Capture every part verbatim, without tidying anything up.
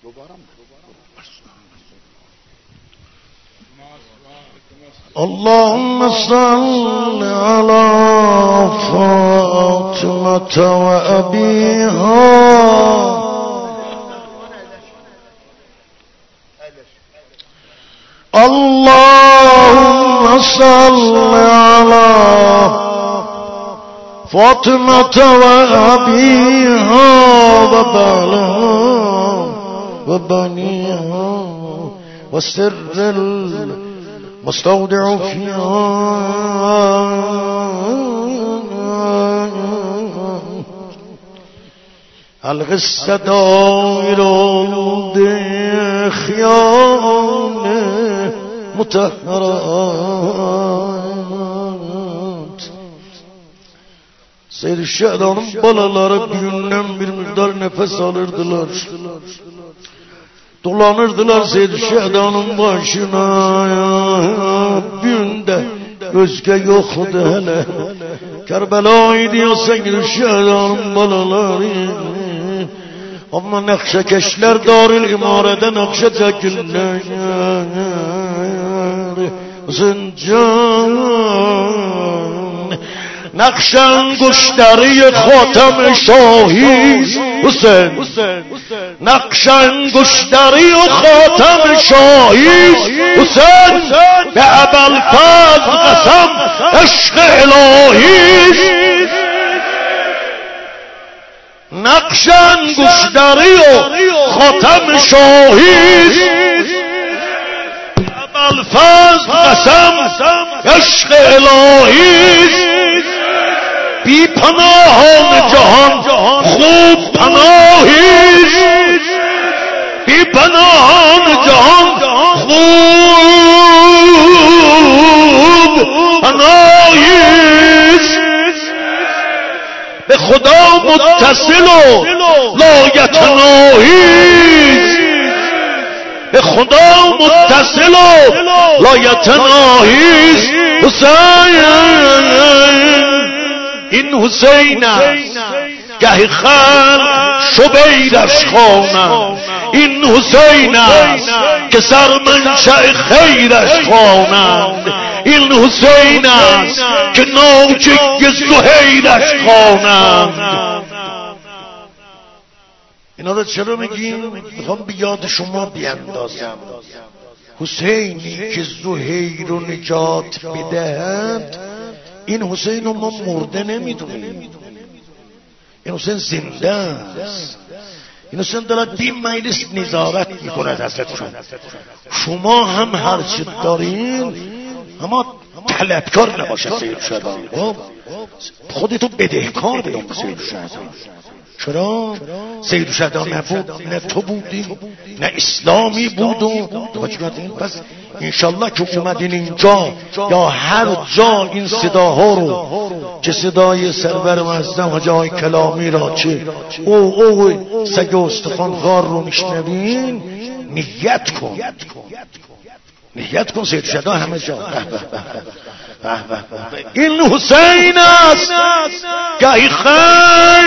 اللهم صل على فاطمة وأبيها اللهم صل على فاطمة وأبيها وبعلها وبنيها والسر المستودع فيها القصة دائر خيال متحرات Seyyid-i Şehdan'ın balaları bir günden bir miktar nefes alırdılar. Dolanırdılar Seyyid-i Şehdan'ın başına. Bir günde özge yoktu hele. Kerbela'yı diyor Seyyid-i Şehdan'ın balaları. Ama nakşekeşler Darül İmare'de nakşe çekirler. Zincan نقشن گشتری خاتم شاهی حسین نقشن گشتری خاتم شاهی حسین به ابوالفضل قسم عشق الهی نقشن گشتری خاتم شاهی ابوالفضل قسم عشق الهی بی پناهان جهان خوب پناهی بی پناهان جهان خوب پناهی به خدا متصل و لایتناهی به خدا متصل و لایتناهی حسین این حسین است گهی خلق شبیرش خوانند این حسین است که سرمنشأ خیرش خوانند این حسین است که ناجی زهیرش خوانند. اینا رو چرا میگیم؟ میخوام به یاد شما بیندازم حسینی که زهیر رو نجات بدهد این حسین رو ما مرده نمیدونیم، این حسین زنده است. این حسین دارد بی مجلس نظارت میکند ازتون. شما هم هر چی دارین اما طلبکار نباشه سید شهدان. خودتو بدهکار بدون سید شهدان. چرا؟ سید شهدان نبود، نه تو بودی، نه اسلامی بود و پس انشالله که اومدین اینجا یا هر جا این صداها رو که صدای سرور معظم حاجی آقای کلامی را چه او او سگ استخوان غار رو میشنوین نیت کن نیت کن سید شهدان همه جا. این حسین است گهی خیال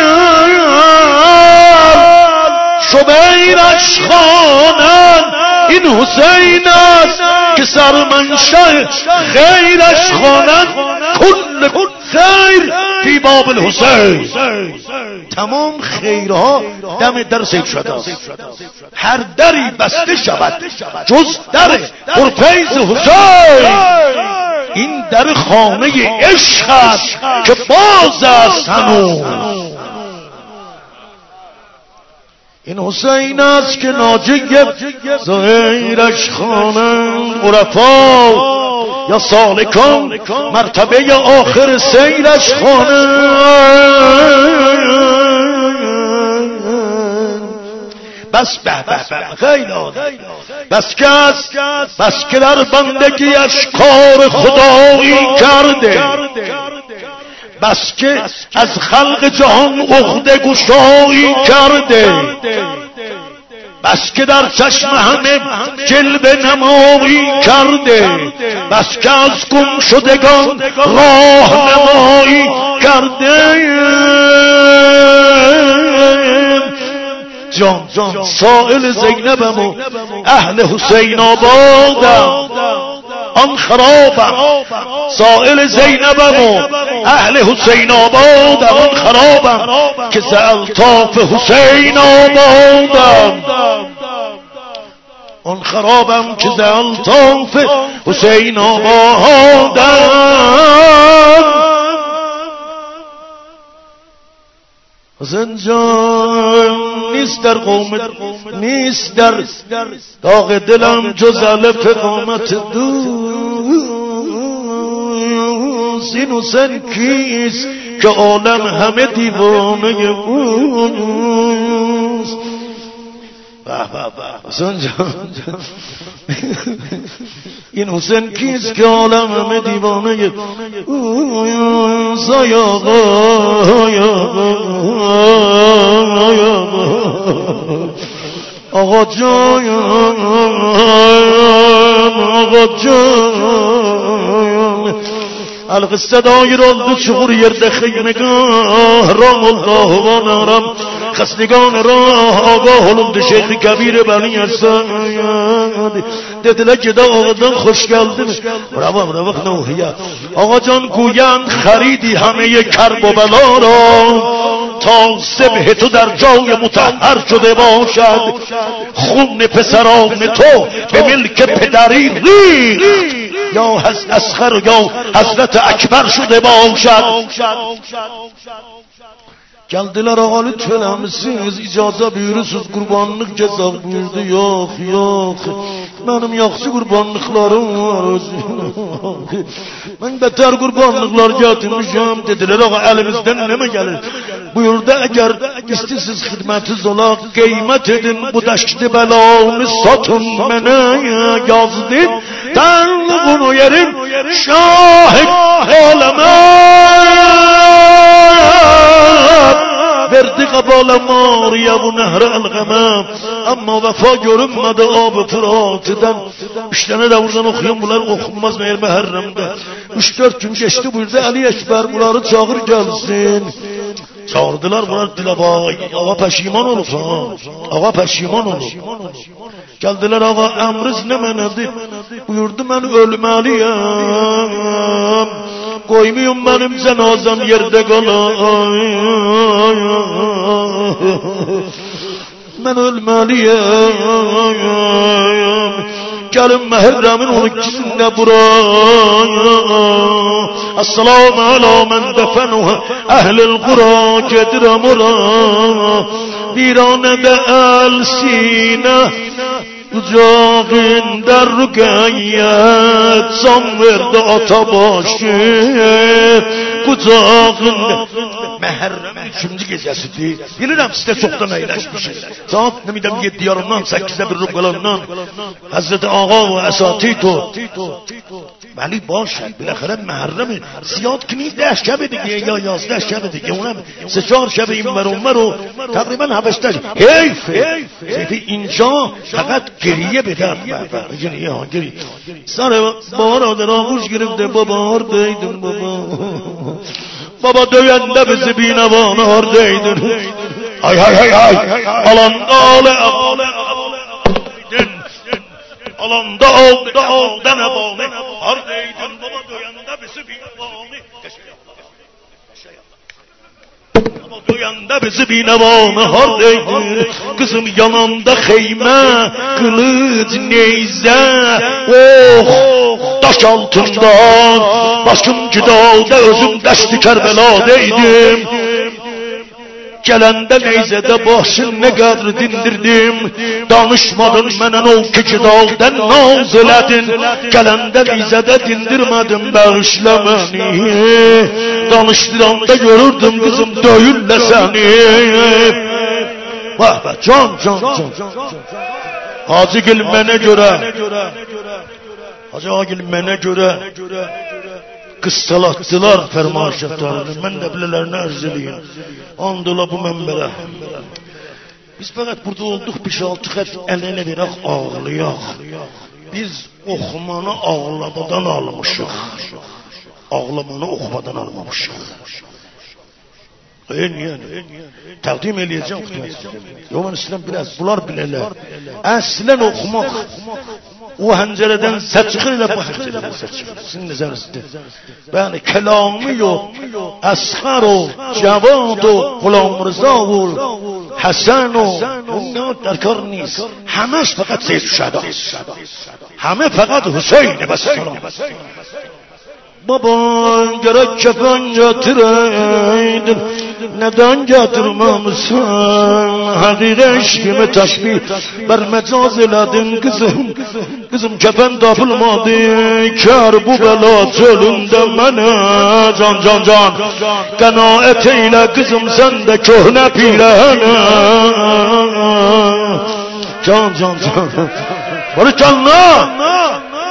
شبیرش خوانند این حسین است که سرمنشأ خیرش خوانند کل خیر فی باب الحسین. تمام خیرها دم در سید شهدان. هر دری بسته شود جز در پرفیض حسین. این در خانه عشق است که باز است هنوز. این حسین است که ناجی زهیرش خوانند عرفا یا سالکان مرتبه آخر سیرش خوانند. بس به به به خیلی بس که بس که در بندگیش کار خدایی کرده، بس که از خلق جهان عقده گشایی کرده، بس که در چشم همه جلوه نمایی کرده، بس که از گم شدگان راه نمایی کرده. جان جان سائل زینبم و اهل حسین آبادم آن خرابم سائل زینبم و اهل حسین آبادم آن خرابم که ز الطاف حسین آبادم آن خرابم که ز الطاف حسین آبادم زنجان نیست در قوم نیست در داغ دلم جز الف قامت دوست این حسین کیست که عالم همه دیوانه اوست این حسین کیست که عالم همه دیوانه اوست آقا جان آقا جان القصه دایر oldu çukur yerde xeymegah ram Allah ve naram خستگان راه آگاه olundu Şeyh Kebir Beni Ersan dediler ki dağdan hoş geldin bravo bravo نوحیه آقا جان گویند خریدی همه کرب و بلا را تا سبح تو در جای مطهر شده باشد خون پسران تو به ملک پدری ریخت یا اصغر یا حضرت اکبر شده باشد geldiler ağa lütfen misiniz icazə buyurursunuz qurbanlıq cəza buyurdu yox yox benim yaxşı qurbanlıqlarım var ben beter qurbanlıqlar getirmişim dediler ağa elimizden ne mi gelir buyurdu eğer istisiz xidmetiz ola qiymet edin bu dəşti belanı satın mənə yazdı tanrığını yerim şahid aləmə verdi قبال ماریا و نهر الغمام اما وفا görünmedi آب Fırat'dan üç tane de buradan okuyun bunlar okunmaz meğer Muharrem'de üç dört gün geçti buyurdu Ali Ekber bunları çağır gelsin çağırdılar bunlar dilabay ağa peşiman olur ağa peşiman olur geldiler ağa emriz ne menedi buyurdu ben ölmeliyim koymuyum benim cenazem yerde kalayım ben ölmeliyim gelin Muharrem'in on ikisinde buraya Esselamu ala men defenuha ehlil kura kedirem ora virane de el sine Kucağın der rükayet San verdi ata başı Kucağın Muharrem'in üçüncü gecesidir Bilirəm sizdə çoxdan əyləşmişsiniz Saat nemidəm yedi yarımdan səkizdə bir rüqalandan Hazreti Ağa ve Esatito Veli başed biləxərə Muharrem'in Ziyad kimi dəş şəbi دیگه یا یازده شب دیگه اونم سه چهار شب این ور اون ور و تقریبا هفت حیف سیفی اینجا فقط گریه به درد بردار گریه ها گریه سر بارا در آغوش گرفته بابا هردیدن بابا بابا دوینده bizi بینوانه هردیدن های های های های alanda آله alanda oldu oldan ebane hardeydin baba doyanda bizi binevane baba doyanda bizi binevane hardeydin kızım yanamda xeymə kılıç neyzə oh taş altından başım gidalda özüm dəşti Kərbələdəydim Gelende neyzede başın ne kadar dindirdim Danışmadın menen ol ki dalden naz eledin Gelende neyzede dindirmedim bağışla beni Danıştıranda görürdüm kızım döyülle seni Vah be can can can Hacı Gülmen'e göre Hacı Gülmen'e göre Kıssalattılar fermaşatlarını ben de bilelerini arzeliyim andıla bu membere biz fakat burada olduk beş altı hep el ele verək ağlayaq biz oxumanı ağlamadan almışıq ağlamanı oxumadan almamışıq Təqdim eləyəcəm xütbəsində. Yox, mən istəyirəm biraz bunlar bilərlər. Əslən oxumaq o həncərədən səs çıxır ilə bu həncərədən səs çıxır. Sizin nəzərinizdə. Bəli, kəlamı yox, Əsxər o, Cavad o, Qulam Rza o, Həsən o, bunlar dərkar نیست. همش فقط سید شهداست. همه فقط حسین بس سلام. Baba gerek kefen getireydin, neden getirmemişsin? Hakiki eşkimi teşbih ber mecaz eledin kızım. Kızım kefen tapılmadı, kar bu bela çölünde mene. Can can can, kanaat eyle kızım sen de köhne pilene. Can can can, barakallah.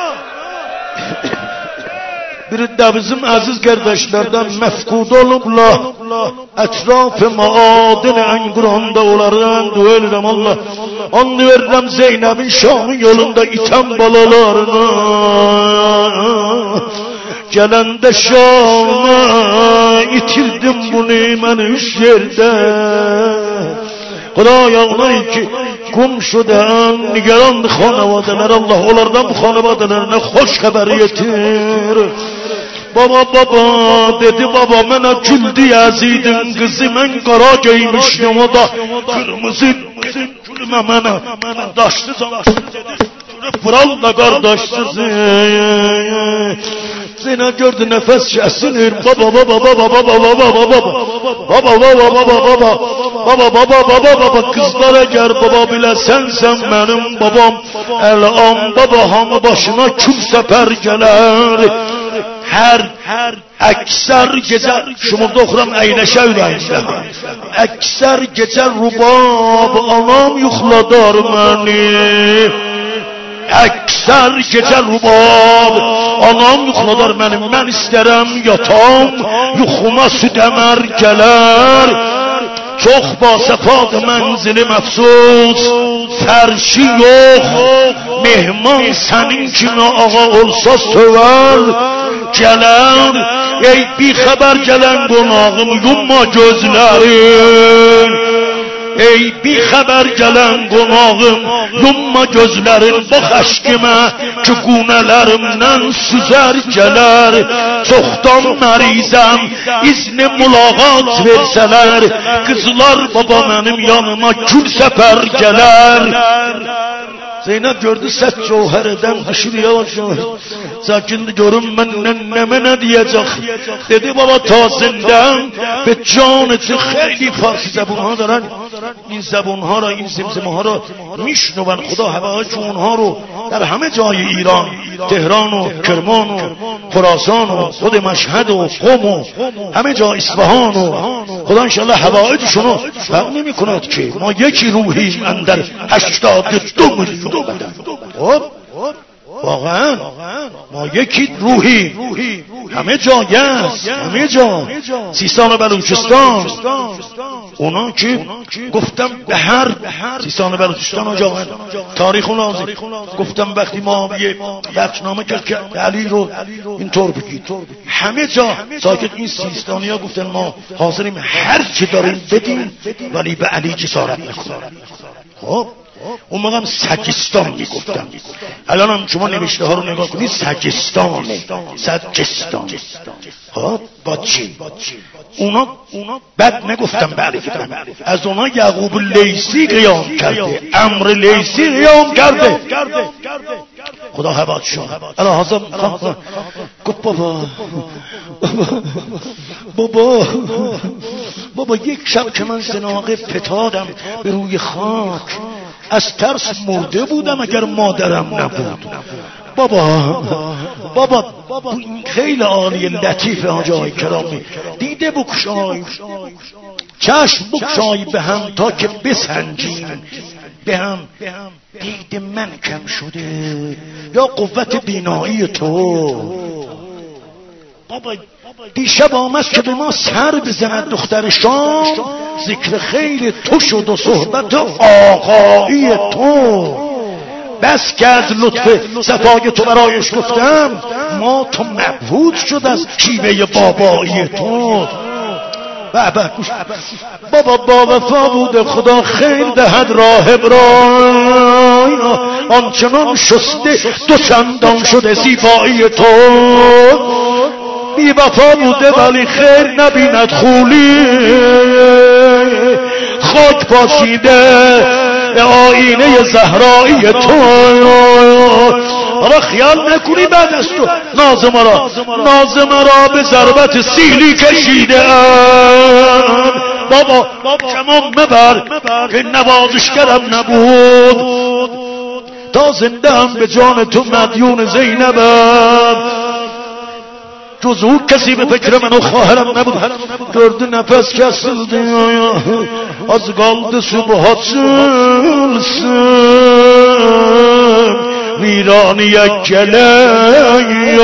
Bir de bizim aziz kardeşlerden mefkud olublar. Etrafı maadin enguranda olardan duelirəm Allah. Anlayırım Zeynep'in Şam'ın yolunda iten balalarını. Gelende Şam'a itirdim bunu ben üç yerde. Kudaya onay ki komşudan nigeran xanavadeler Allah onlardan bu xanavadelerine hoş haber yetir. Baba baba dedi baba mena güldü Yazid'in kızı men kara giymiştim o da kırmızı gülme mena kardeşli zanaştı dedi Fıral da kardeşsizi Zina gördü nefes kesinir baba baba baba baba baba baba baba baba baba baba baba baba baba baba baba kızlara gel baba bile sen sen benim babam Elam baba hamı başına kül sefer gelir her her ekser gece şumurda okuram eyleşe ürəyimdə ekser gece rubab anam yuxladar məni ekser gece rubab anam yuxladar mənim mən istərəm yatam yuxuma südəmər gələr çok basefad menzilim efsus ferşi yok mehman senin kimi ağa olsa söver gelen ey bir haber gelen qonağım yumma gözlerin ey bir haber gelen qonağım yumma gözlerin bak aşkime ki qunələrimdən süzer gələr çoxdan mərizəm izni mülağat verseler kızlar baba benim yanıma gül sefer gələr Zeynep gördü set cevhereden haşır yavaş yavaş. Sakin görün benden neme ne diyecek. Dedi baba tazinden ve canıcı خیلی فارسی زبون ها دارن. این زبون ها را این زمزمه ها را میشنون خدا هوای اونها رو در همه جای ایران تهران و کرمان و خراسان و خود مشهد و قم و همه جا اصفهان و خدا انشالله هوایتشونو فرق نمی کند که ما یکی روحیم اندر هشتاد دو میلیون خب واقعا ما یکی روحی همه جای است همه جا سیستان و بلوچستان اونا که گفتم به هر سیستان و بلوچستان و جاهن تاریخ و نازی گفتم وقتی ما یه بخشنامه که علی رو اینطور بگید همه جا ساکت این سیستانی ها گفتن ما حاضریم هر چی داریم بدیم ولی به علی جسارت نکنیم خب اون موقع هم سجستان میگفتم الان هم شما نوشته ها رو نگاه کنید سجستانه سجستان ها با چی اونا بد نگفتم بله کردم از اونا یعقوب لیسی قیام کرده امر لیسی قیام کرده خدا حباد شد الان حاضر گفت بابا بابا بابا یک شب که من زناقه فتادم به روی خاک از ترس مرده بودم اگر مادرم نبود بابا بابا خیلی عالی لطیف آجای کرامی دیده بکشای چشم بکشای به هم تا که بسنجیم به هم دید من کم شده یا قوت بینایی تو بابا دیشب آمد که به ما سر بزند دختر شام ذکر خیلی تو شد و صحبت آقایی تو بس که از لطف صفای تو برایش گفتم ما تو مبهوت شد از شیوه بابایی تو بابا با وفا بوده خدا خیر دهد راهب را آنچنان شسته دو چندان شده زیبایی تو بی وفا بوده ولی خیر نبیند خولی خاک پاشیده آینه زهرایی تو آقا خیال نکنی بعد از تو ناز مرا ناز مرا به ضربت سیلی کشیده ام بابا کمان مبر که نوازشگرم نبود تا زنده هم به جان تو مدیون زینبم جز او کسی به فکر من و خواهرم نبود درد نفس کسیده از گالد صبحات سلسم ویران یک گله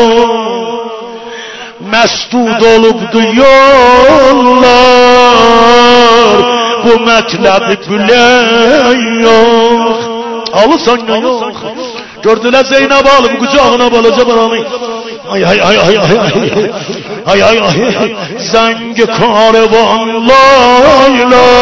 مسدود olup duyuyorlar bu mətləbi biliyor alırsan yok gördüler Zeynep alıp kucağına balaca baranı ay ay ay ay ay ay ay ay ay zəngi karvan lay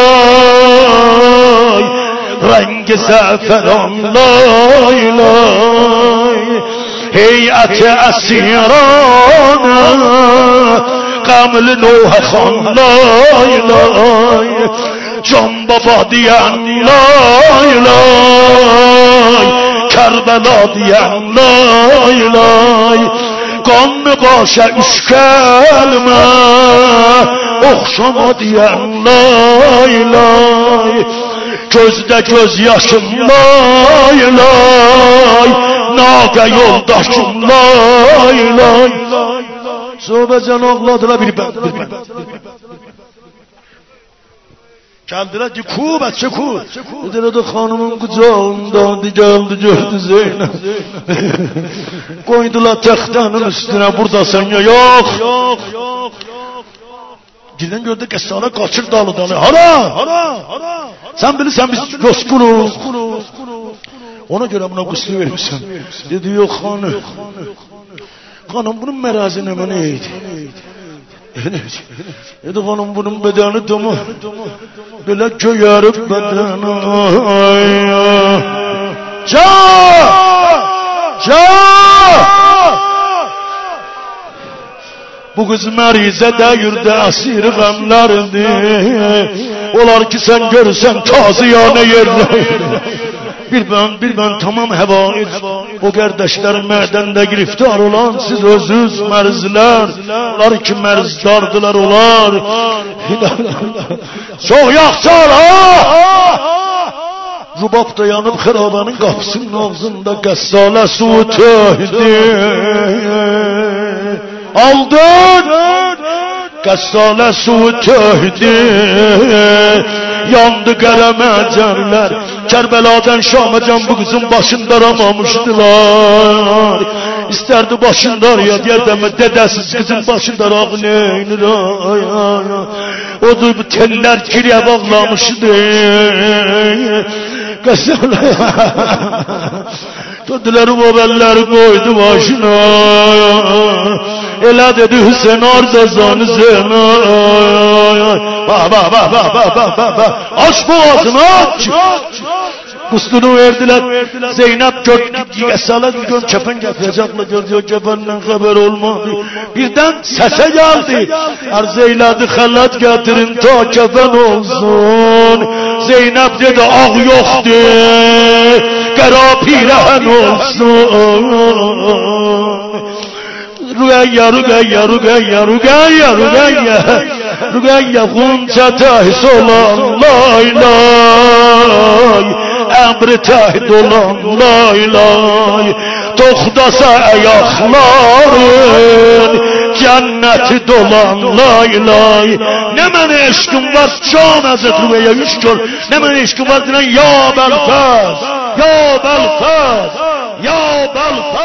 lay rengi zəfəran lay lay heyət əsirana qəmli Nuh xan lay lay can baba diyen lay lay Kerbela diyen lay lay qanlı qaşa üç kəlmə oxşama diyen lay lay gözdə göz yaşım lay lay naqa yoldaşım lay lay Sohbətcan ağladılar bir bənd Geldiler ki ku bच्चे ku dediler de hanımın kucağında geldi gördü Zeynep koydular taxtanın üstüne burada sen ya yok Giden gördü kesala kaçır dalı dalı hara sen bilirsen biz yoskunuz ona göre buna guslu vermişsin dedi yok hanım hanım bunun merazine mi neydi Dedi hanım bunun bedeni tamam böyle köyarıp bedeni Ca Ca Bu kız merize de yürde asir gamlardı Olar ki sen görürsen taziyane yerler Bir ben, bir ben tamam hevait O kardeşler mədende giriftar olan Siz özüz merzler Onlar ki merzdardılar olar Çok yakçar ha Rubab da yanıp xirabanın kapısının ağzında Qəssale su töhdü Aldın Qəssale su töhdü Yandı qələmə cərlər Kerbeladan Şam'a can bu kızın başında aramamıştılar İsterdi başında araya diyerdeme dedesiz kızın başında ağı neynir ay ay O da bu teller kiriye bağlamıştı Dediler o belleri koydu başına Elə dedi Hüseyin Ardazanı Zeyna Ba ba ba ba ba ba ba ba Aç boğazını aç Kuslunu verdiler Zeynep gördü Esale diyor kefen getirecekler gördü kefenden haber olmadı Birden sese geldi Arz eyleди halat getirin ta kefen olsun Zeynep dedi ağ yoktu Qara pirəhan olsun Rüqəyyə, rüqəyyə, rüqəyyə, rüqəyyə, rüqəyyə Rüqəyyə xunca təhs olan lay lay Əmri təhd olan lay lay Toxdasa əyaqların Cənnəti dolan lay lay Nə mənə eşqim var can Həzrət Rüqəyyə üç gör Nə mənə eşqim var deyən ya bəlfəz Ya bəlfəz Ya bəlfəz